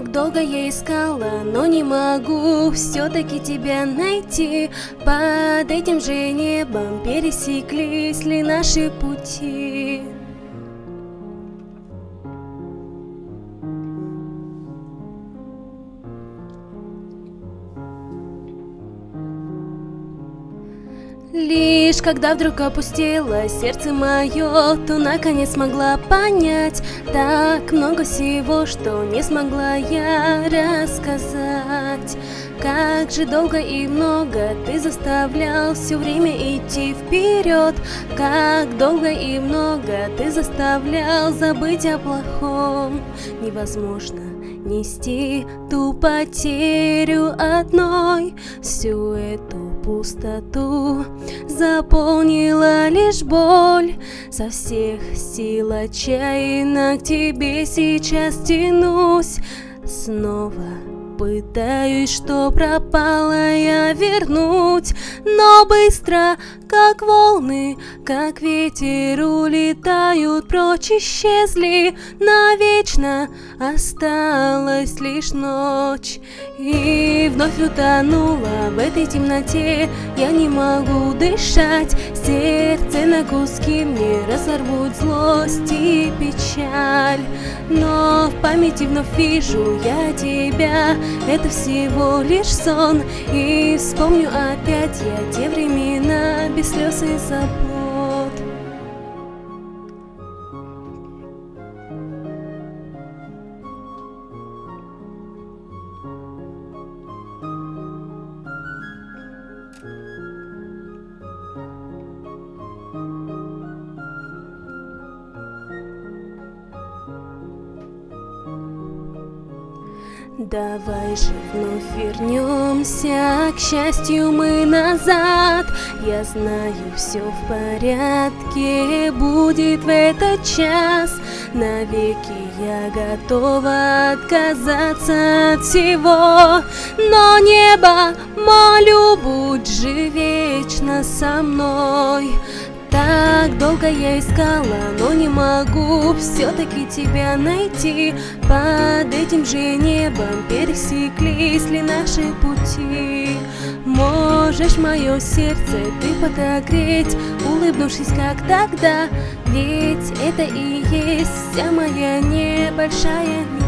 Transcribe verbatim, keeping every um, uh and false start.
Так долго я искала, но не могу все-таки тебя найти. Под этим же небом пересеклись ли наши пути? Лишь когда вдруг опустело сердце мое, то наконец смогла понять так много всего, что не смогла я рассказать. Как же долго и много ты заставлял все время идти вперед. Как долго и много ты заставлял забыть о плохом. Невозможно нести ту потерю одной. Всю эту пустоту заполнила лишь боль. Со всех сил отчаянно к тебе сейчас тянусь. Снова пытаюсь, что пропало, я вернуть, но быстро, как волны, как ветер, улетают прочь, исчезли навечно. Осталась лишь ночь, и вновь утонула в этой темноте. Я не могу дышать, сердце на куски мне разорвут злость и печаль. Но в памяти вновь вижу я тебя, это всего лишь сон. И вспомню опять я те времена без слез и забот. Давай же вновь вернемся, к счастью, мы назад. Я знаю, все в порядке будет в этот час. Навеки я готова отказаться от всего, но небо, молю, будь же вечно со мной. Так долго я искала, но не могу все-таки тебя найти. Под этим же небом пересеклись ли наши пути? Можешь мое сердце ты подогреть, улыбнувшись как тогда. Ведь это и есть вся моя небольшая мечта.